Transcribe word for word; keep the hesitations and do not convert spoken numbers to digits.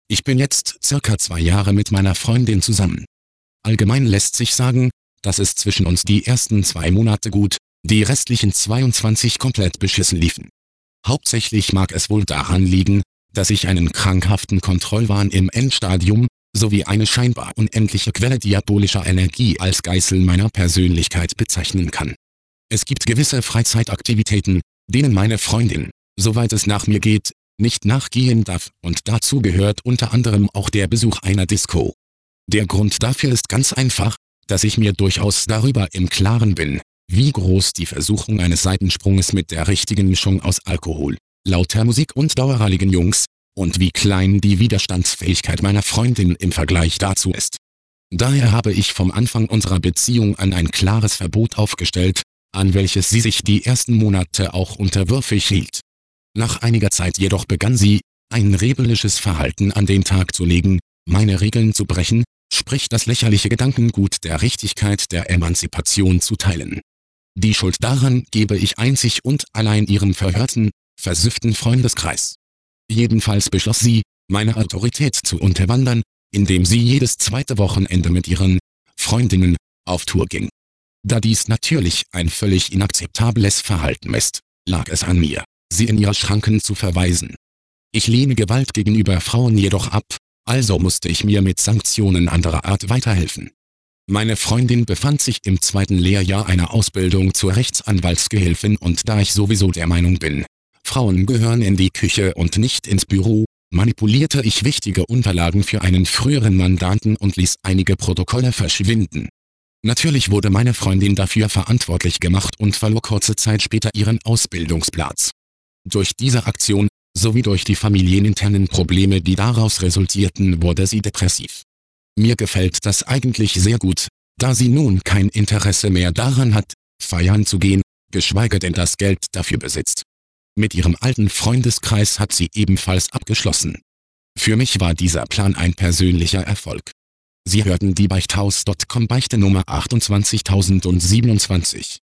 Ich bin jetzt circa zwei Jahre mit meiner Freundin zusammen. Allgemein lässt sich sagen, dass es zwischen uns die ersten zwei Monate gut, die restlichen zweiundzwanzig komplett beschissen liefen. Hauptsächlich mag es wohl daran liegen, dass ich einen krankhaften Kontrollwahn im Endstadium, sowie eine scheinbar unendliche Quelle diabolischer Energie als Geißel meiner Persönlichkeit bezeichnen kann. Es gibt gewisse Freizeitaktivitäten, denen meine Freundin, soweit es nach mir geht, nicht nachgehen darf, und dazu gehört unter anderem auch der Besuch einer Disco. Der Grund dafür ist ganz einfach, dass ich mir durchaus darüber im Klaren bin, wie groß die Versuchung eines Seitensprunges mit der richtigen Mischung aus Alkohol, lauter Musik und dauerralligen Jungs, und wie klein die Widerstandsfähigkeit meiner Freundin im Vergleich dazu ist. Daher habe ich vom Anfang unserer Beziehung an ein klares Verbot aufgestellt, an welches sie sich die ersten Monate auch unterwürfig hielt. Nach einiger Zeit jedoch begann sie, ein rebellisches Verhalten an den Tag zu legen, meine Regeln zu brechen, sprich das lächerliche Gedankengut der Richtigkeit der Emanzipation zu teilen. Die Schuld daran gebe ich einzig und allein ihrem verhörten, versüfften Freundeskreis. Jedenfalls beschloss sie, meine Autorität zu unterwandern, indem sie jedes zweite Wochenende mit ihren Freundinnen auf Tour ging. Da dies natürlich ein völlig inakzeptables Verhalten ist, lag es an mir, sie in ihre Schranken zu verweisen. Ich lehne Gewalt gegenüber Frauen jedoch ab, also musste ich mir mit Sanktionen anderer Art weiterhelfen. Meine Freundin befand sich im zweiten Lehrjahr einer Ausbildung zur Rechtsanwaltsgehilfin, und da ich sowieso der Meinung bin, Frauen gehören in die Küche und nicht ins Büro, manipulierte ich wichtige Unterlagen für einen früheren Mandanten und ließ einige Protokolle verschwinden. Natürlich wurde meine Freundin dafür verantwortlich gemacht und verlor kurze Zeit später ihren Ausbildungsplatz. Durch diese Aktion, sowie durch die familieninternen Probleme, die daraus resultierten, wurde sie depressiv. Mir gefällt das eigentlich sehr gut, da sie nun kein Interesse mehr daran hat, feiern zu gehen, geschweige denn das Geld dafür besitzt. Mit ihrem alten Freundeskreis hat sie ebenfalls abgeschlossen. Für mich war dieser Plan ein persönlicher Erfolg. Sie hörten die Beichthaus Punkt com Beichte Nummer achtundzwanzigtausendsiebenundzwanzig.